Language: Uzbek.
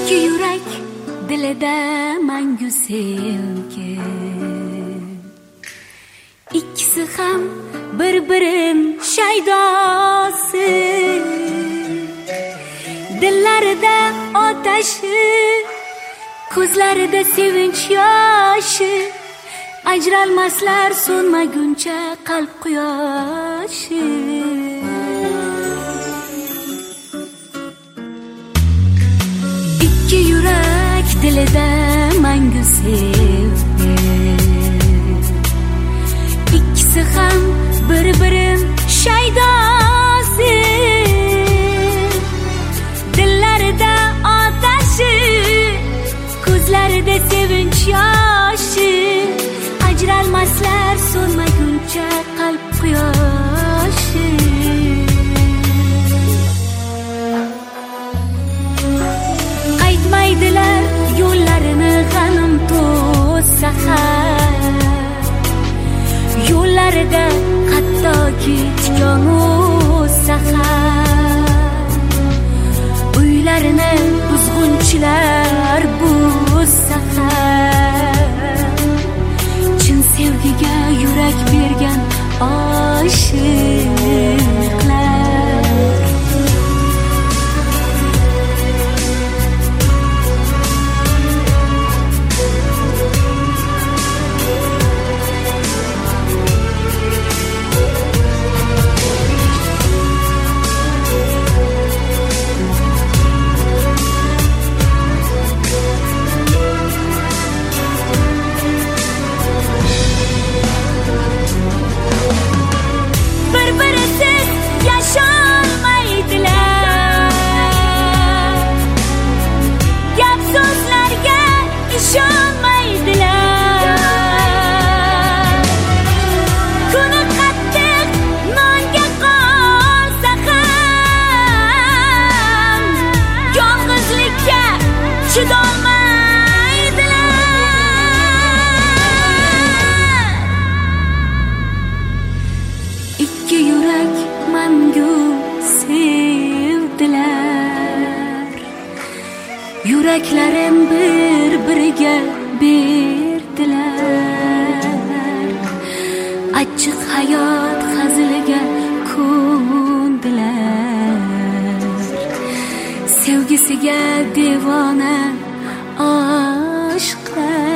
İki yürek dilida mangu sevgi, İkisi ham bir-birin shaydosi, dillarida otashi, ko'zlarida sevinch yoshi, ajralmaslar so'nmaguncha qalb quyoshi. İki yürek dilida mangu sevgi, İkisi ham bir-birin shaydosi, dillarida otashi, ko'zlarida sevinch yoshi, ajralmaslar so'nmaguncha qalb quyoshi. Qaytmaydilar yo'llarini g'anim to'ssa ham, yo'llarida hattoki tikon o'ssa ham, uylarini buzg'unchilar buzsa ham, chin sevgiga yurak bergan oshiqlar. İki yürek mangu sevdiler, yüreklerin bir-biriga berdilar, achchiq hayot haziliga ko'ndilar, sevgisiga devona oshqlar.